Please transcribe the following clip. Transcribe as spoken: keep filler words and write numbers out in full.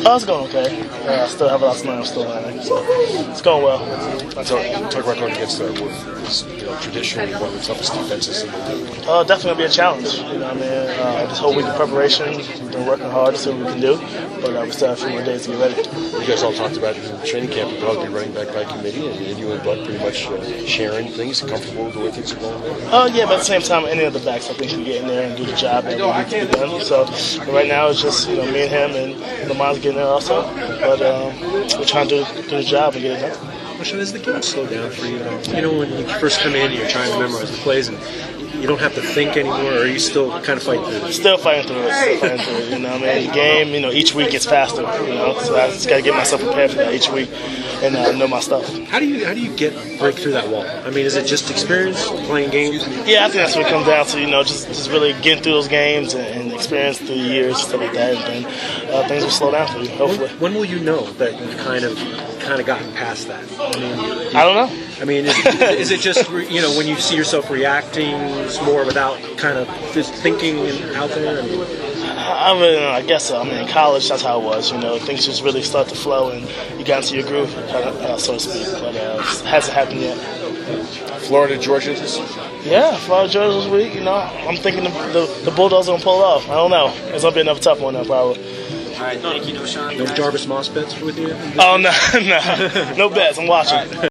Oh, it's going okay. Uh, I still have a lot to learn. I'm still learning. So it's going well. Talk, talk about going against the what is, you know, traditionally one of the toughest defenses in the league. Uh, definitely gonna be a challenge. You know what I mean? Uh, this whole week of preparation, we've been working hard to see what we can do, but uh, we still have a few more days to get ready. You guys all talked about in training camp you'll probably be running back by committee, and, and you and Bud pretty much uh, sharing things, comfortable with the way things are going there? Uh, yeah, but at the same time, any of the backs I think can get in there and do the job that we need to be done. So right now it's just you know me and him, and Lamont's getting there also. But um, we're trying to do, do the job and get it done. Question, has the game slowed down for you? You know, when you first come in, you're trying to memorize the plays, and you don't have to think anymore, or are you still kind of fighting through it? Still fighting through it. Still fighting through it. You know, what I mean, the game. You know, each week gets faster. You know, so I just got to get myself prepared for that each week and uh, know my stuff. How do you how do you get break through that wall? I mean, is it just experience playing games? Yeah, I think that's what it comes down to. You know, just just really getting through those games and, and experience through the years, stuff like that, and then uh, things will slow down for you. Hopefully. When, when will you know that you've kind of kind of gotten past that? I mean, you, I don't know. I mean, is, is it just, you know, when you see yourself reacting more without kind of just thinking out there? I mean, I, I really don't know. I guess so. I mean, in college, that's how it was. You know, things just really start to flow and you got into your groove, kind of, uh, so to speak. But uh, it hasn't happened yet. Florida, Georgia this week? Yeah, Florida, Georgia this week. You know, I'm thinking the, the, the Bulldogs going to pull it off. I don't know. It's going to be another tough one, though, probably. All right, thank you, Noshawn. No Jarvis Moss bets with you? Oh, no, no. No bets. I'm watching.